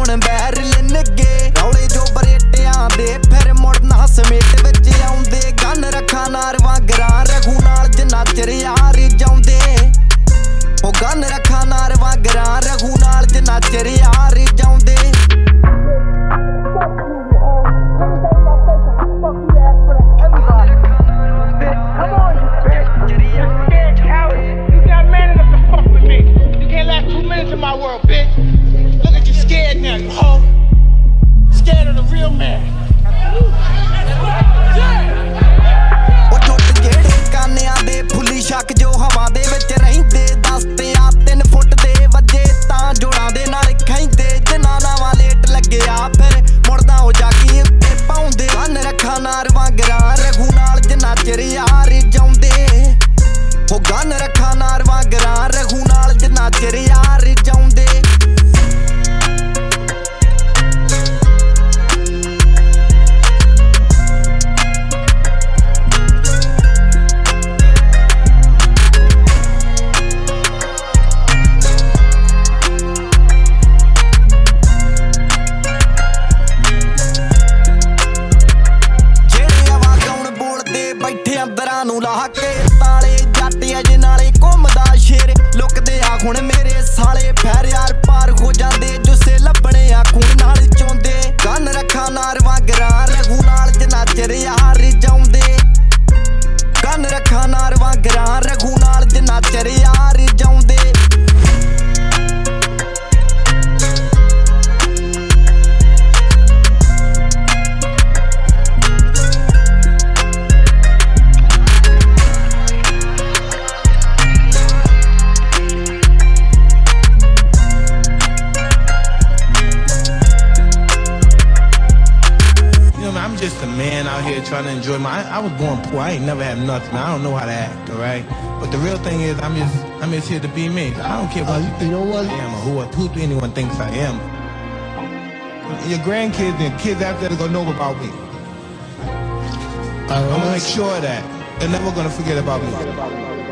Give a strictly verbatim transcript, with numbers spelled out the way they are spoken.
ਹੁਣ ਬੈਰਲਿਨਗੇ ਰੌਲੇ ਜੋ ਬਰੇਟਿਆਂ ਦੇ ਫਿਰ ਮੁੜਨਾ ਸਮੇਟ ਵਿੱਚ ਆਉਂਦੇ ਗਨ ਰੱਖਾਂ ਨਾਰਵਾਂ ਗਰਾਂ ਰਘੂ ਨਾਲ ਜਿੰਨਾ ਚਿਰ ਯਾਰ ਜਾਉਂਦੇ ਉਹ ਗਨ ਰੱਖਾਂ ਨਾਰਵਾਂ ਗਰਾਂ ਰਘੂ ਨਾਲ ਜਿੰਨਾ ਚਿਰ ਯਾਰ ਜਾਉਂਦੇ My world, bitch. Look at you scared now, you hoe. Scared of the real man. ਉਹ ਟੁੱਟ ਜਿਹੜੇ ਕਾਨਿਆਂ ਦੇ ਫੁੱਲੀ ਸ਼ੱਕ ਜੋ ਹਵਾ ਦੇ ਵਿੱਚ ਰਹਿੰਦੇ ਦਸਤੇ ਆ ਤਿੰਨ ਫੁੱਟ ਦੇ ਵੱਜੇ ਤਾਂ ਜੋੜਾਂ ਦੇ ਨਾਲ ਖੈਂਦੇ ਜਿਨ੍ਹਾਂ ਨਾਵਾਂ ਲੇਟ ਲੱਗਿਆ ਫਿਰ ਮੁੜਦਾ ਉਹ ਜਾਗੀ ਉੱਤੇ ਪਾਉਂਦੇ ਗਨ ਰੱਖਾਂ ਨਾਰਵਾਂ ਗਰਾਂ ਰਘੂ ਨਾਲ ਜਿੰਨਾ ਚਿਰ ਯਾਰ ਜਾਉਂਦੇ ਉਹ ਗਨ ਰੱਖਾਂ ਨਾਰਵਾਂ ਗਰਾਂ ਰਘੂ ਨਾਲ ਜਿੰਨਾ ਚਿਰ ਯਾਰ ਜਾਉਂਦੇ ਬੈਠੇ ਅੰਦਰਾਂ ਨੂੰ ਲਾ ਕੇ ਤਾਲੇ ਜੱਟ ਅਜੇ ਨਾਲੇ ਘੁੰਮਦਾ ਸ਼ੇਰ ਲੁਕਦੇ ਆ ਹੁਣ ਮੇਰੇ ਸਾਲੇ ਫੈਰ ਯਾਰ ਪਾਰ ਹੋ ਜਾਂਦੇ ਜੁੱਸੇ ਲੱਭਣੇ ਆ ਖੂਨ ਨਾਲ ਚੋਂਦੇ ਗਨ ਰੱਖਾਂ ਨਾਰਵਾਂ ਗਰਾਂ ਰਘੂ ਨਾਲ ਜਿੰਨਾ ਚਿਰ ਯਾਰ ਜਾਉਂਦੇ ਗਨ ਰੱਖਾਂ ਨਾਰਵਾਂ ਗਰਾਂ ਰਘੂ ਨਾਲ ਜਿੰਨਾ ਚਿਰ ਯਾਰ ਜਾਉਂਦੇ I'm just a man out here trying to enjoy my. I, I was born poor. I ain't never had nothing. I don't know how to act, all right? But the real thing is, I'm just, I'm just here to be me. I don't care what uh, you think. You know what? I am or who, who anyone thinks I am. Your grandkids and kids after that are gonna know about me. I'm gonna make sure that they're never gonna forget about me.